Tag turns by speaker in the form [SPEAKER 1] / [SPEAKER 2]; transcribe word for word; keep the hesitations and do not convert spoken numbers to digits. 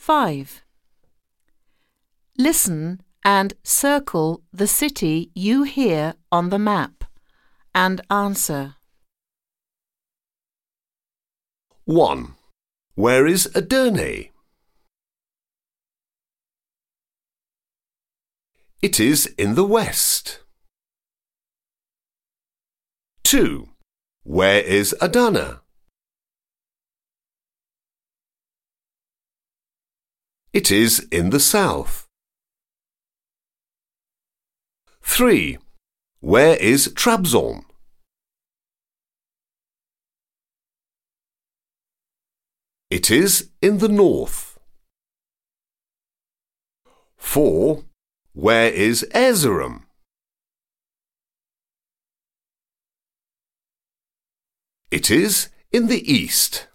[SPEAKER 1] five. Listen and circle the city you hear on the map and answer.
[SPEAKER 2] one. Where is Ederney? It is in the west. two. Where is Adana? It is in the south. three. Where is Trabzon? It is in the north. four. Where is Erzurum? It is in the east.